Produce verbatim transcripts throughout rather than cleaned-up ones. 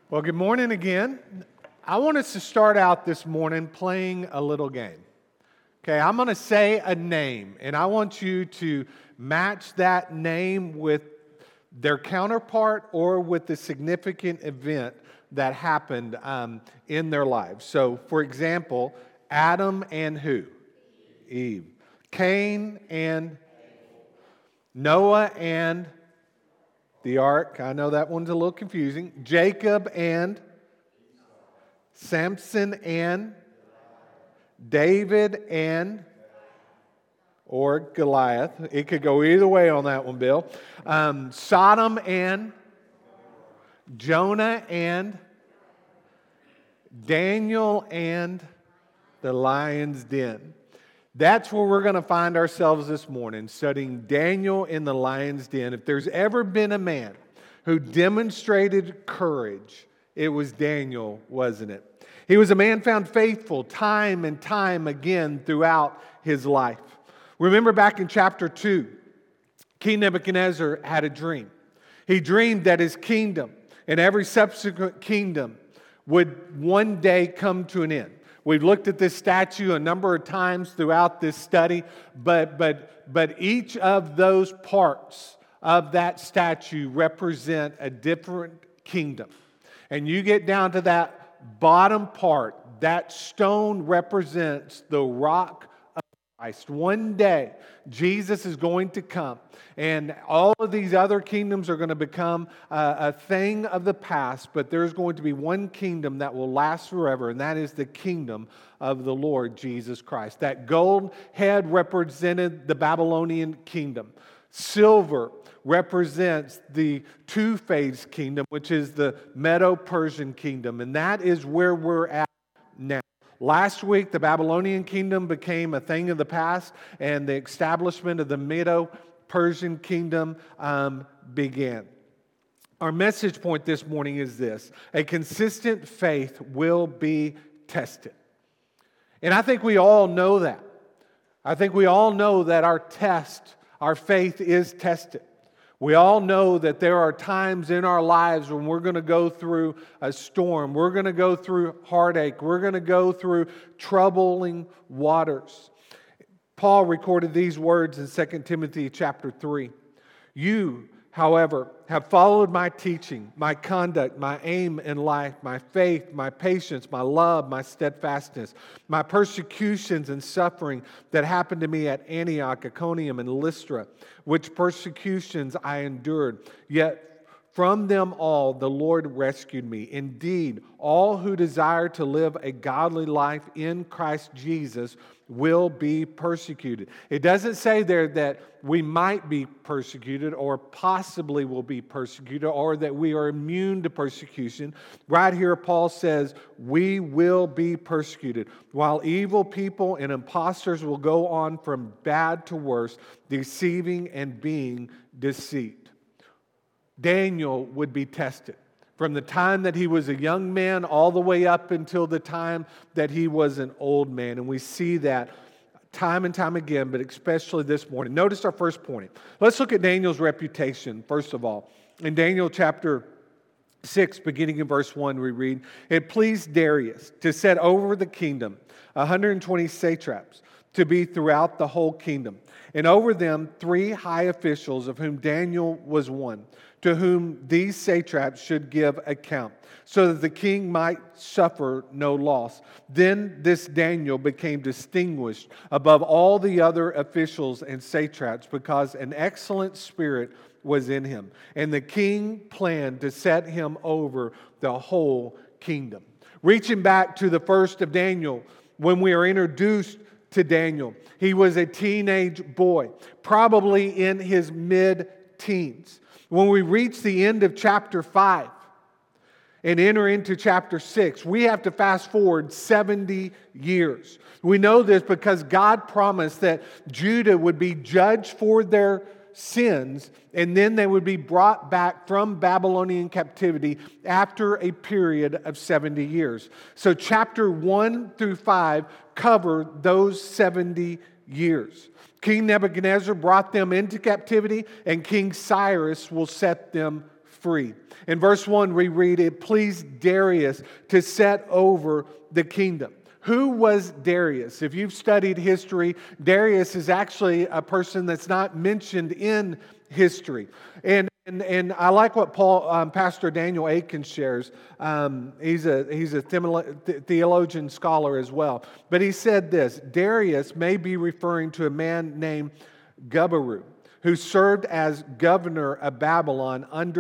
Well, good morning again. I want us to start out this morning playing a little game. Okay, I'm going to say a name, and I want you to match that name with their counterpart or with the significant event that happened um, in their lives. So, for example, Adam and who? Eve. Cain and Noah and the ark. I know that one's a little confusing. Jacob and Samson and David and or Goliath. It could go either way on that one, Bill. Um, Sodom and Jonah and Daniel and the lion's den. That's where we're going to find ourselves this morning, studying Daniel in the lion's den. If there's ever been a man who demonstrated courage, it was Daniel, wasn't it? He was a man found faithful time and time again throughout his life. Remember back in chapter two, King Nebuchadnezzar had a dream. He dreamed that his kingdom and every subsequent kingdom would one day come to an end. We've looked at this statue a number of times throughout this study, but, but, but each of those parts of that statue represent a different kingdom. And you get down to that bottom part, that stone represents the rock of Christ. One day, Jesus is going to come, and all of these other kingdoms are going to become a, a thing of the past, but there's going to be one kingdom that will last forever, and that is the kingdom of the Lord Jesus Christ. That gold head represented the Babylonian kingdom. Silver represents the two-phase kingdom, which is the Medo-Persian kingdom, and that is where we're at now. Last week, the Babylonian kingdom became a thing of the past, and the establishment of the Medo-Persian kingdom um, began. Our message point this morning is this: a consistent faith will be tested. And I think we all know that. I think we all know that our test, our faith is tested. We all know that there are times in our lives when we're going to go through a storm. We're going to go through heartache. We're going to go through troubling waters. Paul recorded these words in Second Timothy chapter three. You, however, have followed my teaching, my conduct, my aim in life, my faith, my patience, my love, my steadfastness, my persecutions and suffering that happened to me at Antioch, Iconium, and Lystra, which persecutions I endured. Yet from them all the Lord rescued me. Indeed, all who desire to live a godly life in Christ Jesus will be persecuted. It doesn't say there that we might be persecuted or possibly will be persecuted or that we are immune to persecution. Right here, Paul says we will be persecuted. While evil people and impostors will go on from bad to worse, deceiving and being deceived. Daniel would be tested from the time that he was a young man all the way up until the time that he was an old man. And we see that time and time again, but especially this morning. Notice our first point. Let's look at Daniel's reputation, first of all. In Daniel chapter six, beginning in verse one, we read, "It pleased Darius to set over the kingdom one hundred twenty satraps to be throughout the whole kingdom, and over them three high officials, of whom Daniel was one, to whom these satraps should give account, so that the king might suffer no loss. Then this Daniel became distinguished above all the other officials and satraps, because an excellent spirit was in him, and the king planned to set him over the whole kingdom." Reaching back to the first of Daniel, when we are introduced to Daniel, he was a teenage boy, probably in his mid-teens. When we reach the end of chapter five and enter into chapter six, we have to fast forward seventy years. We know this because God promised that Judah would be judged for their sins, and then they would be brought back from Babylonian captivity after a period of seventy years. So chapter one through five cover those seventy years. King Nebuchadnezzar brought them into captivity, and King Cyrus will set them free. In verse one, we read, it pleased Darius to set over the kingdom. Who was Darius? If you've studied history, Darius is actually a person that's not mentioned in history. And and, and I like what Paul, um, Pastor Daniel Aiken shares. Um, he's a he's a theologian scholar as well. But he said this: Darius may be referring to a man named Gubaru, who served as governor of Babylon under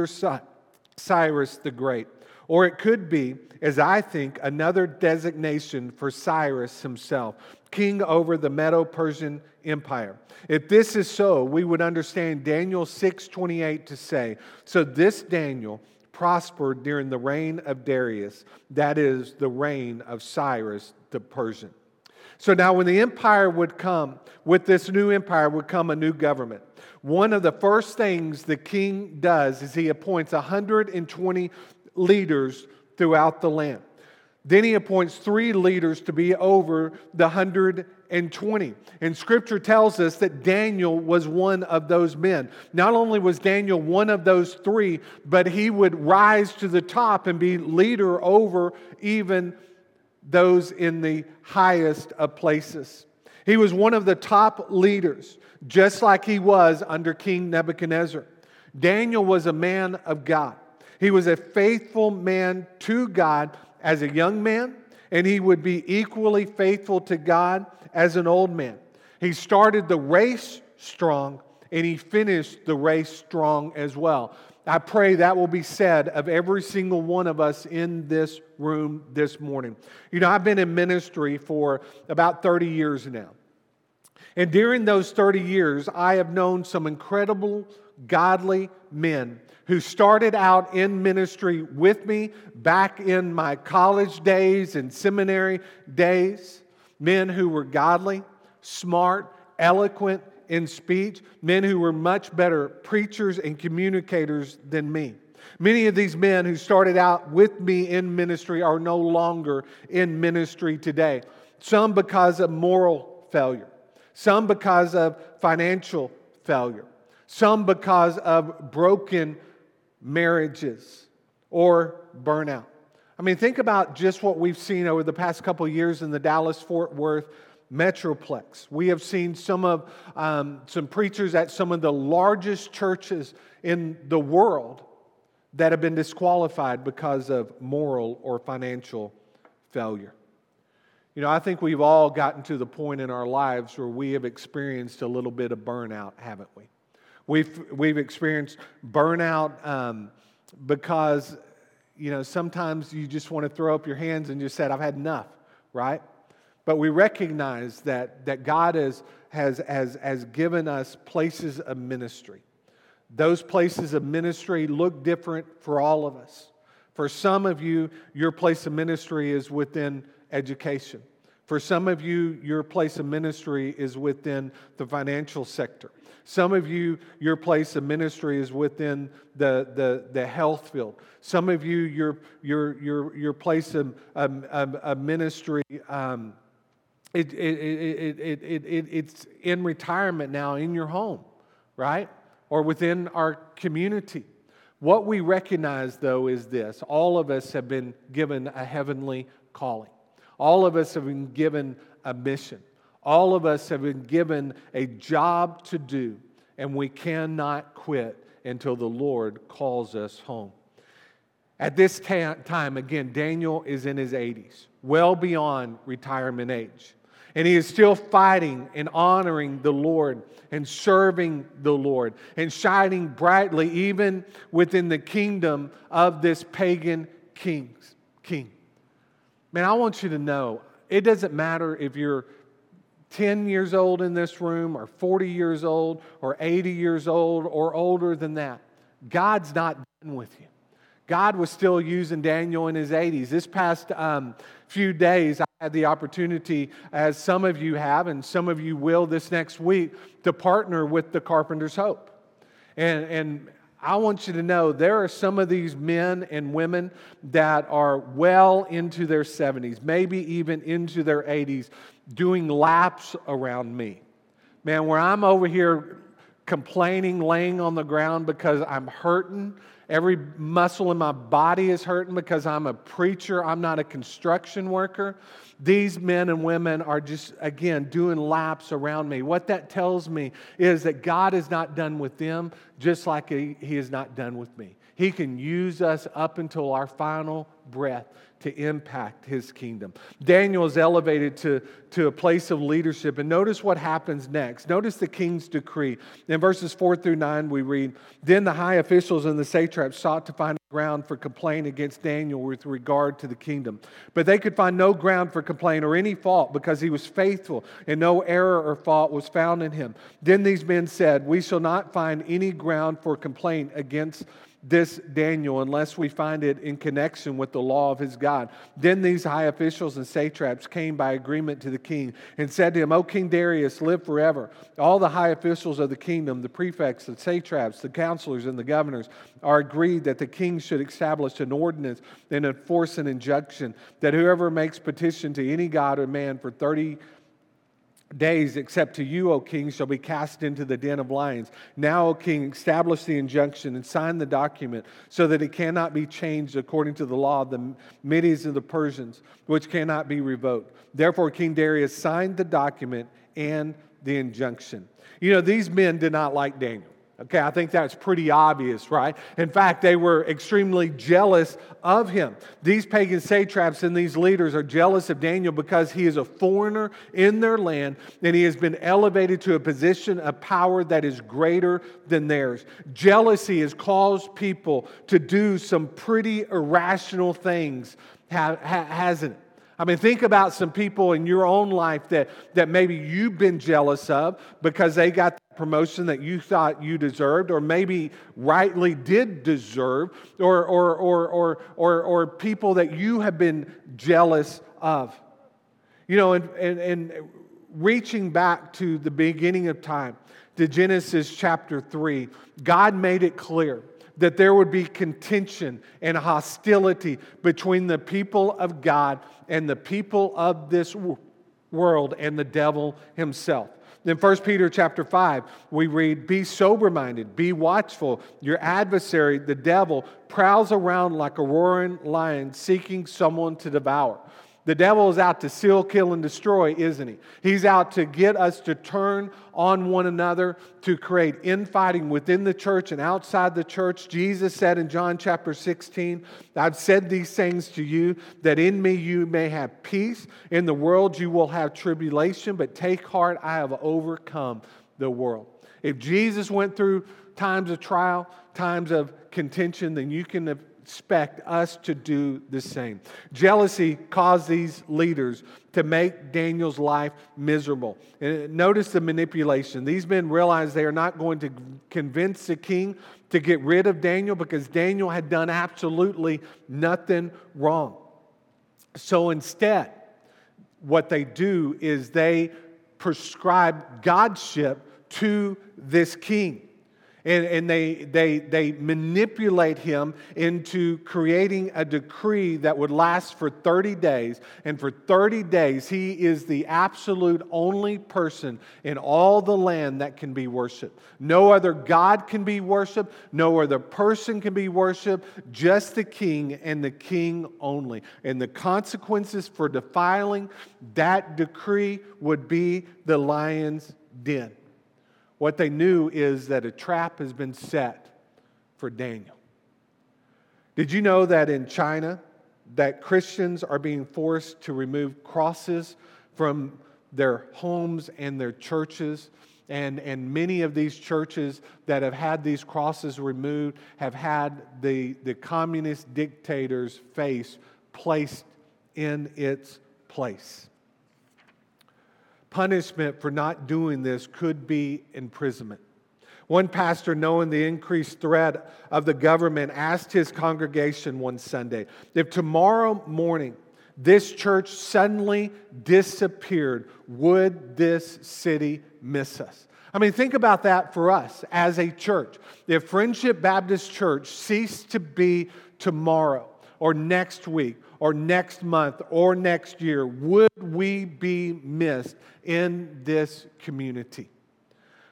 Cyrus the Great. Or it could be, as I think, another designation for Cyrus himself, king over the Medo-Persian Empire. If this is so, we would understand Daniel six twenty-eight to say, so this Daniel prospered during the reign of Darius, that is, the reign of Cyrus the Persian. So now when the empire would come, with this new empire would come a new government. One of the first things the king does is he appoints one hundred twenty leaders throughout the land. Then he appoints three leaders to be over the one hundred twenty. And Scripture tells us that Daniel was one of those men. Not only was Daniel one of those three, but he would rise to the top and be leader over even those in the highest of places. He was one of the top leaders, just like he was under King Nebuchadnezzar. Daniel was a man of God. He was a faithful man to God as a young man, and he would be equally faithful to God as an old man. He started the race strong, and he finished the race strong as well. I pray that will be said of every single one of us in this room this morning. You know, I've been in ministry for about thirty years now. And during those thirty years, I have known some incredible, godly men who started out in ministry with me back in my college days and seminary days. Men who were godly, smart, eloquent in speech. Men who were much better preachers and communicators than me. Many of these men who started out with me in ministry are no longer in ministry today. Some because of moral failure. Some because of financial failure. Some because of broken marriages or burnout. I mean, think about just what we've seen over the past couple of years in the Dallas-Fort Worth Metroplex. We have seen some of um, some preachers at some of the largest churches in the world that have been disqualified because of moral or financial failure. You know, I think we've all gotten to the point in our lives where we have experienced a little bit of burnout, haven't we? We've we've experienced burnout um, because, you know, sometimes you just want to throw up your hands and just say, I've had enough, right? But we recognize that that God has has has has given us places of ministry. Those places of ministry look different for all of us. For some of you, your place of ministry is within education. For some of you, your place of ministry is within the financial sector. Some of you, your place of ministry is within the, the, the health field. Some of you, your your your your place of, of, of, of ministry, um, it, it, it, it, it, it, it's in retirement now in your home, right? Or within our community. What we recognize, though, is this. All of us have been given a heavenly calling. All of us have been given a mission. All of us have been given a job to do, and we cannot quit until the Lord calls us home. At this ta- time, again, Daniel is in his eighties, well beyond retirement age. And he is still fighting and honoring the Lord and serving the Lord and shining brightly even within the kingdom of this pagan king's king. Man, I want you to know, it doesn't matter if you're ten years old in this room or forty years old or eighty years old or older than that. God's not done with you. God was still using Daniel in his eighties. This past um, few days, I had the opportunity, as some of you have and some of you will this next week, to partner with the Carpenter's Hope. And, and I want you to know there are some of these men and women that are well into their seventies, maybe even into their eighties, doing laps around me. Man, where I'm over here complaining, laying on the ground because I'm hurting Every muscle in my body is hurting because I'm a preacher. I'm not a construction worker. These men and women are just, again, doing laps around me. What that tells me is that God is not done with them, just like He, he is not done with me. He can use us up until our final breath to impact His kingdom. Daniel is elevated to, to a place of leadership. And notice what happens next. Notice the king's decree. In verses four through nine we read, "Then the high officials and the satraps sought to find ground for complaint against Daniel with regard to the kingdom. But they could find no ground for complaint or any fault, because he was faithful and no error or fault was found in him. Then these men said, 'We shall not find any ground for complaint against this Daniel unless we find it in connection with the law of his God.' Then these high officials and satraps came by agreement to the king and said to him, 'O King Darius, live forever. All the high officials of the kingdom, the prefects, the satraps, the counselors, and the governors are agreed that the king should establish an ordinance and enforce an injunction that whoever makes petition to any god or man for thirty days except to you, O king, shall be cast into the den of lions. Now, O king, establish the injunction and sign the document so that it cannot be changed according to the law of the Medes and the Persians, which cannot be revoked.' Therefore, King Darius signed the document and the injunction." You know, these men did not like Daniel. Okay, I think that's pretty obvious, right? In fact, they were extremely jealous of him. These pagan satraps and these leaders are jealous of Daniel because he is a foreigner in their land and he has been elevated to a position of power that is greater than theirs. Jealousy has caused people to do some pretty irrational things, hasn't it? I mean, think about some people in your own life that, that maybe you've been jealous of because they got the promotion that you thought you deserved, or maybe rightly did deserve, or or or or or, or people that you have been jealous of. You know, and, and, and reaching back to the beginning of time, to Genesis chapter three, God made it clear that there would be contention and hostility between the people of God and the people of this world and the devil himself. In First Peter chapter five, we read, "Be sober-minded, be watchful. Your adversary, the devil, prowls around like a roaring lion seeking someone to devour." The devil is out to steal, kill, and destroy, isn't he? He's out to get us to turn on one another, to create infighting within the church and outside the church. Jesus said in John chapter sixteen, "I've said these things to you, that in me you may have peace. In the world you will have tribulation, but take heart, I have overcome the world." If Jesus went through times of trial, times of contention, then you can have expect us to do the same. Jealousy caused these leaders to make Daniel's life miserable. And notice the manipulation. These men realized they are not going to convince the king to get rid of Daniel because Daniel had done absolutely nothing wrong. So instead, what they do is they prescribe godship to this king. And, and they, they, they manipulate him into creating a decree that would last for thirty days. And for thirty days, he is the absolute only person in all the land that can be worshiped. No other God can be worshiped. No other person can be worshiped. Just the king and the king only. And the consequences for defiling that decree would be the lion's den. What they knew is that a trap has been set for Daniel. Did you know that in China, that Christians are being forced to remove crosses from their homes and their churches? And, and many of these churches that have had these crosses removed have had the, the communist dictator's face placed in its place. Punishment for not doing this could be imprisonment. One pastor, knowing the increased threat of the government, asked his congregation one Sunday, if tomorrow morning this church suddenly disappeared, would this city miss us? I mean, think about that for us as a church. If Friendship Baptist Church ceased to be tomorrow or next week, or next month, or next year, would we be missed in this community?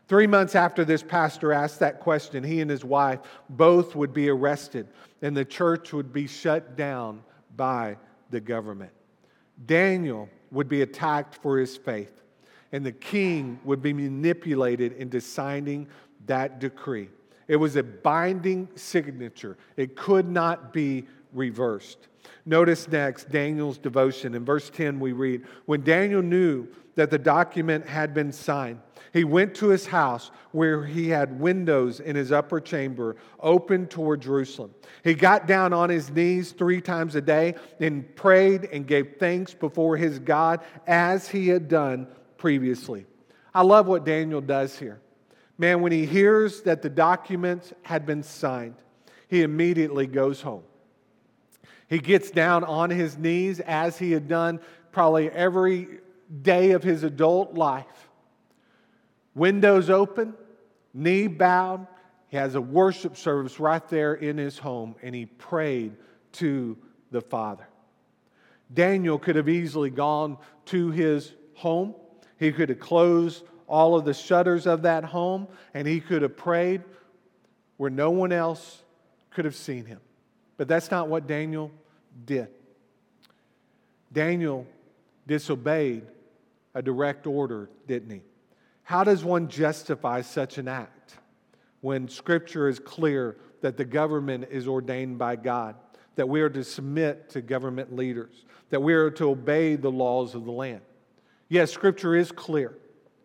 Three months after this pastor asked that question, he and his wife both would be arrested, and the church would be shut down by the government. Daniel would be attacked for his faith, and the king would be manipulated into signing that decree. It was a binding signature. It could not be reversed. Notice next Daniel's devotion. In verse ten we read, when Daniel knew that the document had been signed, he went to his house where he had windows in his upper chamber open toward Jerusalem. He got down on his knees three times a day and prayed and gave thanks before his God as he had done previously. I love what Daniel does here. Man, when he hears that the documents had been signed, he immediately goes home. He gets down on his knees as he had done probably every day of his adult life. Windows open, knee bowed. He has a worship service right there in his home, and he prayed to the Father. Daniel could have easily gone to his home. He could have closed all of the shutters of that home, and he could have prayed where no one else could have seen him. But that's not what Daniel did. Daniel disobeyed a direct order, didn't he? How does one justify such an act when Scripture is clear that the government is ordained by God, that we are to submit to government leaders, that we are to obey the laws of the land? Yes, Scripture is clear,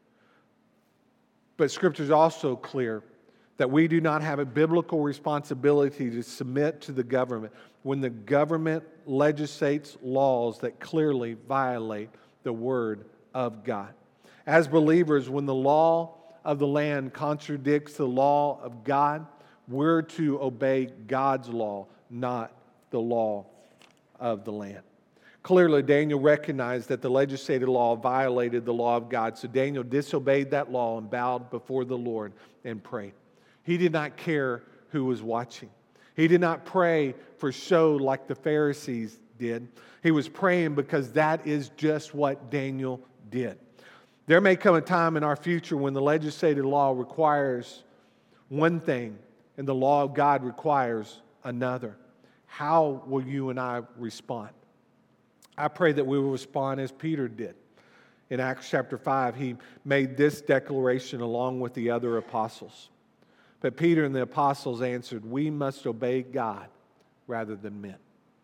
but Scripture is also clear that we do not have a biblical responsibility to submit to the government when the government legislates laws that clearly violate the Word of God. As believers, when the law of the land contradicts the law of God, we're to obey God's law, not the law of the land. Clearly, Daniel recognized that the legislated law violated the law of God, so Daniel disobeyed that law and bowed before the Lord and prayed. He did not care who was watching. He did not pray for show like the Pharisees did. He was praying because that is just what Daniel did. There may come a time in our future when the legislated law requires one thing and the law of God requires another. How will you and I respond? I pray that we will respond as Peter did. In Acts chapter five, he made this declaration along with the other apostles. But Peter and the apostles answered, we must obey God rather than men.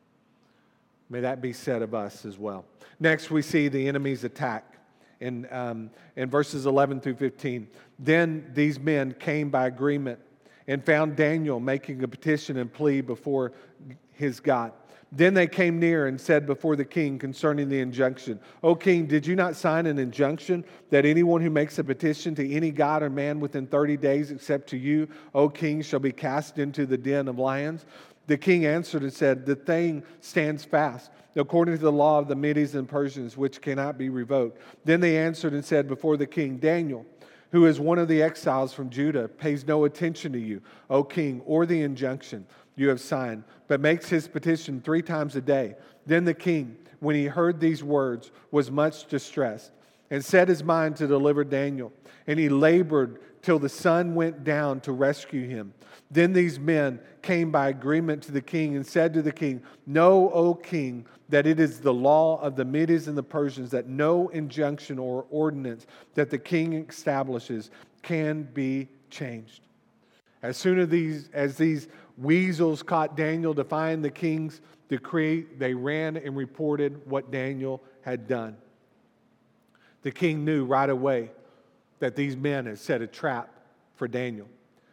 May that be said of us as well. Next, we see the enemy's attack. In, um, in verses eleven through fifteen, then these men came by agreement and found Daniel making a petition and plea before his God. Then they came near and said before the king concerning the injunction, O king, did you not sign an injunction that anyone who makes a petition to any god or man within thirty days except to you, O king, shall be cast into the den of lions? The king answered and said, the thing stands fast, according to the law of the Medes and Persians, which cannot be revoked. Then they answered and said before the king, Daniel, who is one of the exiles from Judah, pays no attention to you, O king, or the injunction you have signed, but makes his petition three times a day. Then the king, when he heard these words, was much distressed, and set his mind to deliver Daniel. And he labored till the sun went down to rescue him. Then these men came by agreement to the king and said to the king, know, O king, that it is the law of the Medes and the Persians that no injunction or ordinance that the king establishes can be changed. As soon as these, as these weasels caught Daniel defying the king's decree, they ran and reported what Daniel had done. The king knew right away that these men had set a trap for Daniel.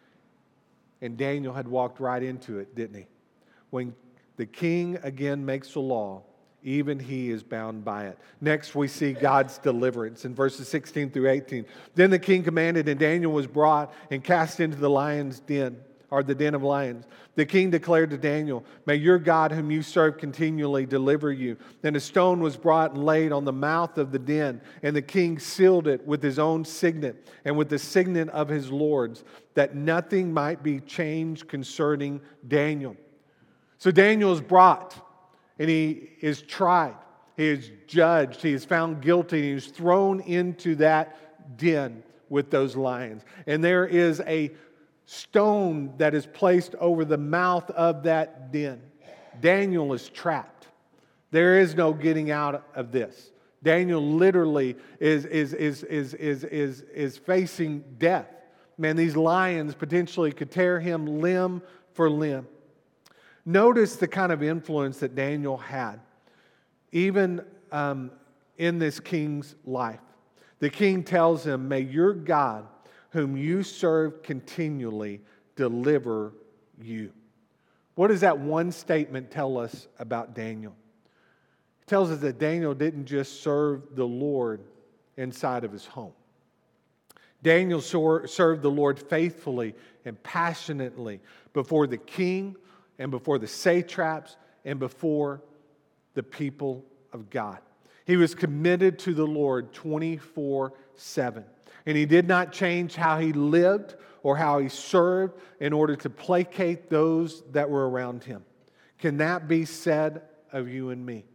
And Daniel had walked right into it, didn't he? When the king again makes a law, even he is bound by it. Next, we see God's deliverance in verses sixteen through eighteen. Then the king commanded, and Daniel was brought and cast into the lion's den, or the den of lions. The king declared to Daniel, may your God whom you serve continually deliver you. Then a stone was brought and laid on the mouth of the den, and the king sealed it with his own signet and with the signet of his lords, that nothing might be changed concerning Daniel. So Daniel is brought, and he is tried. He is judged. He is found guilty, and he is thrown into that den with those lions. And there is a stone that is placed over the mouth of that den. Daniel is trapped. There is no getting out of this. Daniel literally is, is, is, is, is, is, is facing death. Man, these lions potentially could tear him limb for limb. Notice the kind of influence that Daniel had, even um, in this king's life. The king tells him, may your God, whom you serve continually, deliver you. What does that one statement tell us about Daniel? It tells us that Daniel didn't just serve the Lord inside of his home. Daniel served the Lord faithfully and passionately before the king and before the satraps and before the people of God. He was committed to the Lord twenty-four seven. And he did not change how he lived or how he served in order to placate those that were around him. Can that be said of you and me?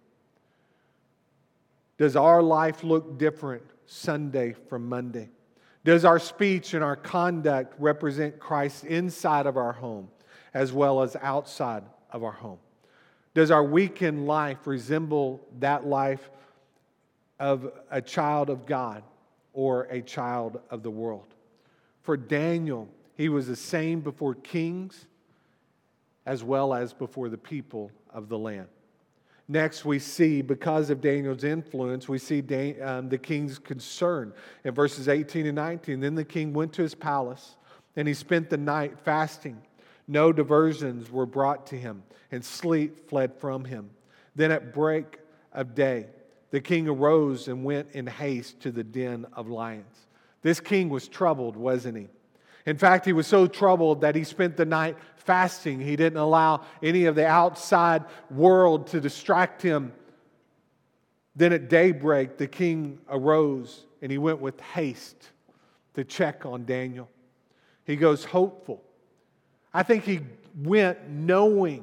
Does our life look different Sunday from Monday? Does our speech and our conduct represent Christ inside of our home as well as outside of our home? Does our weekend life resemble that life of a child of God or a child of the world? For Daniel, he was the same before kings as well as before the people of the land. Next, we see, because of Daniel's influence, we see Dan, um, the king's concern. In verses eighteen and nineteen, then the king went to his palace, and he spent the night fasting. No diversions were brought to him, and sleep fled from him. Then at break of day, the king arose and went in haste to the den of lions. This king was troubled, wasn't he? In fact, he was so troubled that he spent the night fasting. He didn't allow any of the outside world to distract him. Then at daybreak, the king arose and he went with haste to check on Daniel. He goes hopeful. I think he went knowing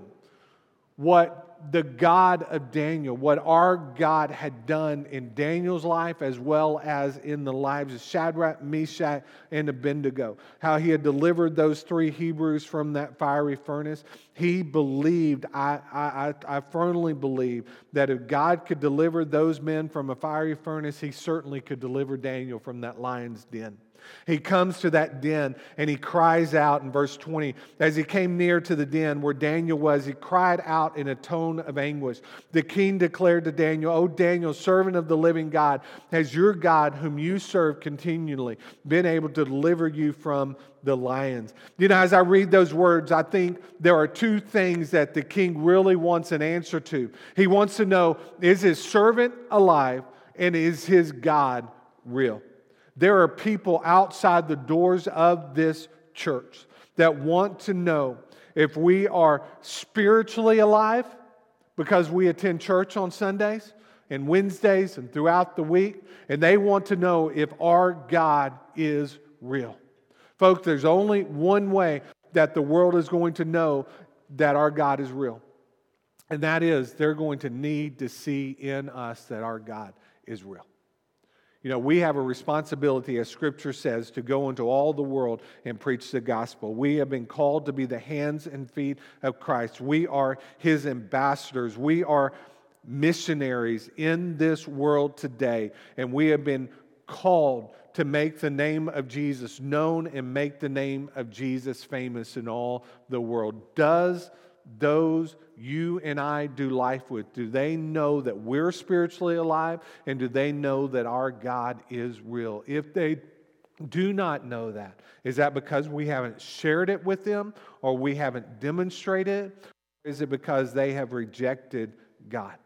what the God of Daniel, what our God had done in Daniel's life as well as in the lives of Shadrach, Meshach, and Abednego. How he had delivered those three Hebrews from that fiery furnace. He believed, I, I, I firmly believe, that if God could deliver those men from a fiery furnace, He certainly could deliver Daniel from that lion's den. He comes to that den and he cries out in verse twenty. As he came near to the den where Daniel was, he cried out in a tone of anguish. The king declared to Daniel, O Daniel, servant of the living God, has your God, whom you serve continually, been able to deliver you from the lions? You know, as I read those words, I think there are two things that the king really wants an answer to. He wants to know, is his servant alive, and is his God real? There are people outside the doors of this church that want to know if we are spiritually alive because we attend church on Sundays and Wednesdays and throughout the week, and they want to know if our God is real. Folks, there's only one way that the world is going to know that our God is real, and that is they're going to need to see in us that our God is real. You know, we have a responsibility, as Scripture says, to go into all the world and preach the gospel. We have been called to be the hands and feet of Christ. We are His ambassadors. We are missionaries in this world today. And we have been called to make the name of Jesus known and make the name of Jesus famous in all the world. Does those you and I do life with, do they know that we're spiritually alive, and do they know that our God is real? If they do not know that, is that because we haven't shared it with them, or we haven't demonstrated it? Or is it because they have rejected God?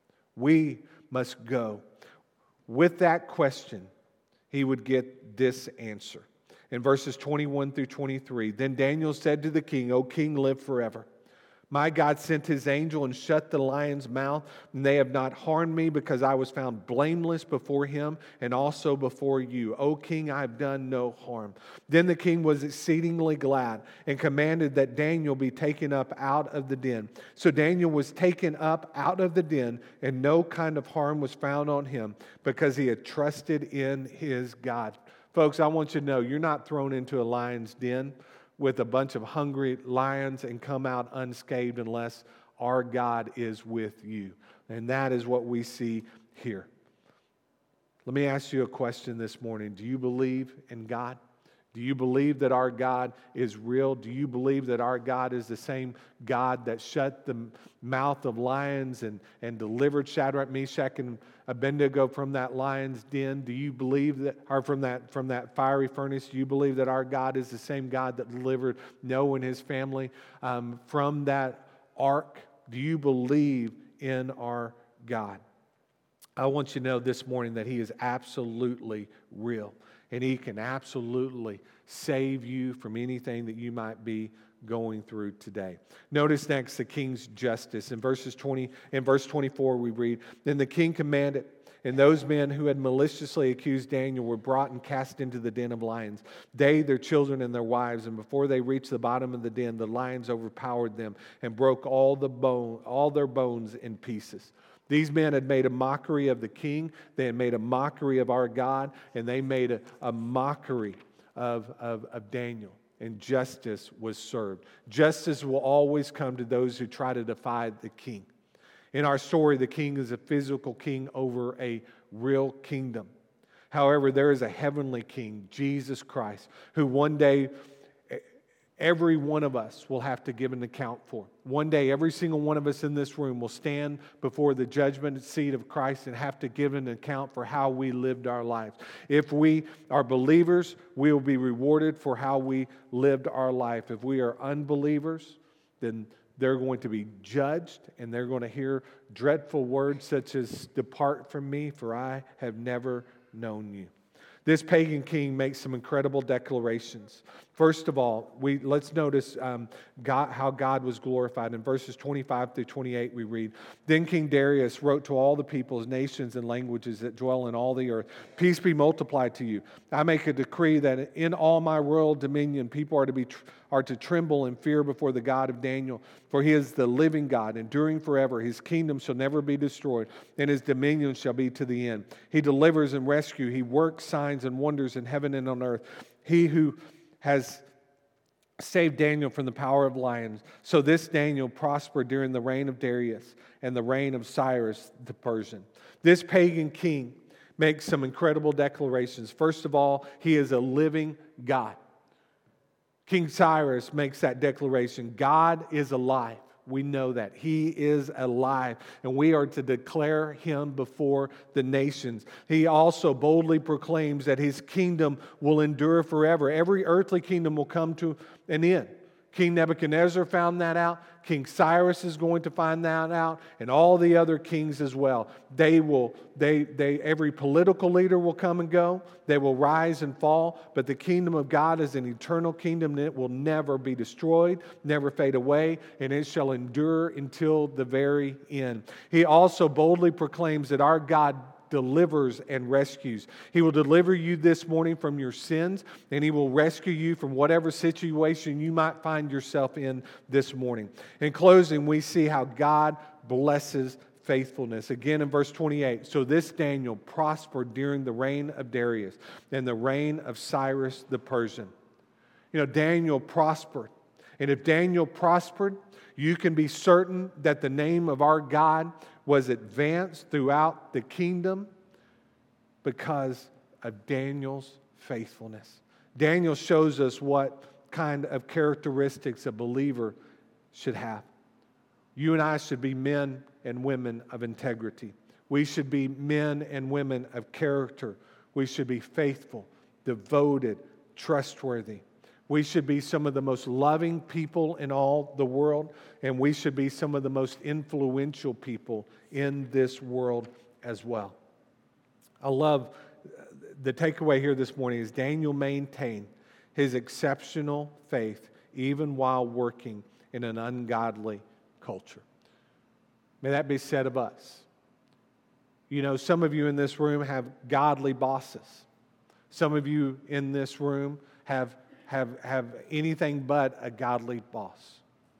We must go. With that question, he would get this answer. In verses twenty-one through twenty-three, then Daniel said to the king, O king, live forever. My God sent His angel and shut the lion's mouth, and they have not harmed me, because I was found blameless before Him and also before you. O king, I have done no harm. Then the king was exceedingly glad and commanded that Daniel be taken up out of the den. So Daniel was taken up out of the den, and no kind of harm was found on him, because he had trusted in his God. Folks, I want you to know you're not thrown into a lion's den with a bunch of hungry lions and come out unscathed unless our God is with you. And that is what we see here. Let me ask you a question this morning. Do you believe in God? Do you believe that our God is real? Do you believe that our God is the same God that shut the mouth of lions and, and delivered Shadrach, Meshach, and Abednego from that lion's den? Do you believe that, or from that, from that fiery furnace, do you believe that our God is the same God that delivered Noah and his family um, from that ark? Do you believe in our God? I want you to know this morning that He is absolutely real. And He can absolutely save you from anything that you might be going through today. Notice next the king's justice. In verses twenty, in verse twenty-four we read, "Then the king commanded, and those men who had maliciously accused Daniel were brought and cast into the den of lions, they, their children, and their wives. And before they reached the bottom of the den, the lions overpowered them and broke all the bone, all their bones in pieces." These men had made a mockery of the king. They had made a mockery of our God, and they made a, a mockery of, of, of Daniel. And justice was served. Justice will always come to those who try to defy the king. In our story, the king is a physical king over a real kingdom. However, there is a heavenly king, Jesus Christ, who one day every one of us will have to give an account for. One day, every single one of us in this room will stand before the judgment seat of Christ and have to give an account for how we lived our lives. If we are believers, we will be rewarded for how we lived our life. If we are unbelievers, then they're going to be judged, and they're going to hear dreadful words such as, "Depart from me, for I have never known you." This pagan king makes some incredible declarations. First of all, we let's notice um, God, how God was glorified. In verses twenty-five through twenty-eight, we read, "Then King Darius wrote to all the peoples, nations, and languages that dwell in all the earth, peace be multiplied to you. I make a decree that in all my royal dominion, people are to be are to tremble and fear before the God of Daniel, for He is the living God, enduring forever. His kingdom shall never be destroyed, and His dominion shall be to the end. He delivers and rescues. He works signs and wonders in heaven and on earth. He who has saved Daniel from the power of lions. So this Daniel prospered during the reign of Darius and the reign of Cyrus the Persian." This pagan king makes some incredible declarations. First of all, he is a living God. King Cyrus makes that declaration. God is alive. We know that. He is alive, and we are to declare Him before the nations. He also boldly proclaims that His kingdom will endure forever. Every earthly kingdom will come to an end. King Nebuchadnezzar found that out. King Cyrus is going to find that out, and all the other kings as well. They will, they, they, every political leader will come and go. They will rise and fall, but the kingdom of God is an eternal kingdom, and it will never be destroyed, never fade away, and it shall endure until the very end. He also boldly proclaims that our God delivers and rescues. He will deliver you this morning from your sins, and He will rescue you from whatever situation you might find yourself in this morning. In closing, we see how God blesses faithfulness. Again in verse twenty-eight, "So this Daniel prospered during the reign of Darius and the reign of Cyrus the Persian." You know, Daniel prospered. And if Daniel prospered, you can be certain that the name of our God was advanced throughout the kingdom because of Daniel's faithfulness. Daniel shows us what kind of characteristics a believer should have. You and I should be men and women of integrity. We should be men and women of character. We should be faithful, devoted, trustworthy. We should be some of the most loving people in all the world, and we should be some of the most influential people in this world as well. I love the takeaway here this morning is Daniel maintained his exceptional faith even while working in an ungodly culture. May that be said of us. You know, some of you in this room have godly bosses. Some of you in this room have have, have anything but a godly boss.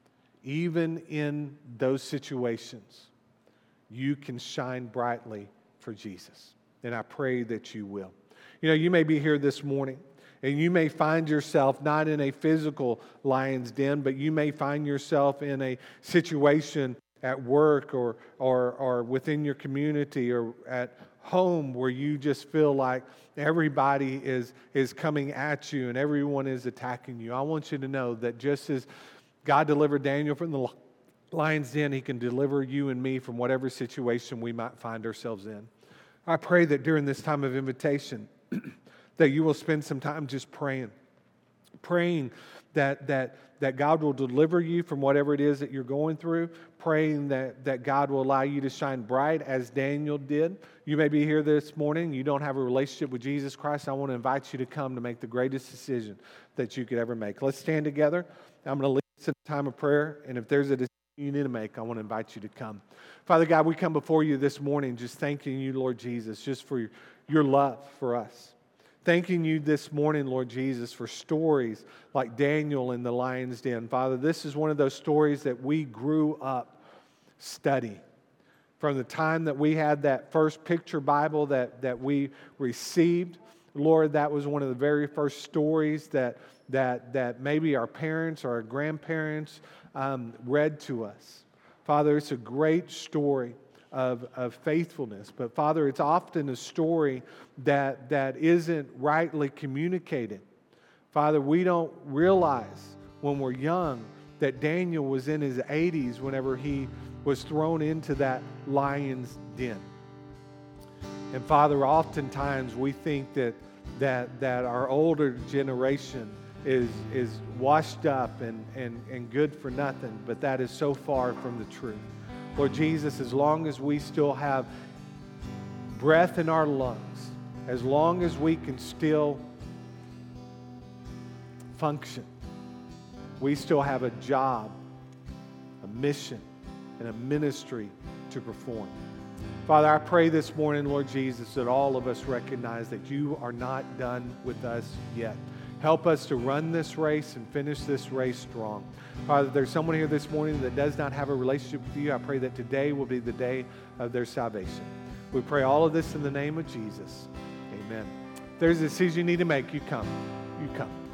Even in those situations, you can shine brightly for Jesus. And I pray that you will. You know, you may be here this morning, and you may find yourself not in a physical lion's den, but you may find yourself in a situation at work or, or, or within your community or at home where you just feel like everybody is, is coming at you and everyone is attacking you. I want you to know that just as God delivered Daniel from the lion's den, He can deliver you and me from whatever situation we might find ourselves in. I pray that during this time of invitation, that you will spend some time just praying, praying that that that God will deliver you from whatever it is that you're going through, praying that, that God will allow you to shine bright as Daniel did. You may be here this morning, you don't have a relationship with Jesus Christ. I want to invite you to come to make the greatest decision that you could ever make. Let's stand together. I'm going to lead us in a time of prayer, and if there's a decision you need to make, I want to invite you to come. Father God, we come before you this morning just thanking you, Lord Jesus, just for your, your love for us. Thanking you this morning, Lord Jesus, for stories like Daniel in the lion's den. Father, this is one of those stories that we grew up studying. From the time that we had that first picture Bible that, that we received, Lord, that was one of the very first stories that, that, that maybe our parents or our grandparents um, read to us. Father, it's a great story Of, of faithfulness. But Father, it's often a story that, that isn't rightly communicated. Father, we don't realize when we're young that Daniel was in his eighties whenever he was thrown into that lion's den. And Father, oftentimes we think that that, that our older generation is, is washed up and, and, and good for nothing, but that is so far from the truth. Lord Jesus, as long as we still have breath in our lungs, as long as we can still function, we still have a job, a mission, and a ministry to perform. Father, I pray this morning, Lord Jesus, that all of us recognize that you are not done with us yet. Help us to run this race and finish this race strong. Father, there's someone here this morning that does not have a relationship with you. I pray that today will be the day of their salvation. We pray all of this in the name of Jesus. Amen. If there's a decision you need to make, you come. You come.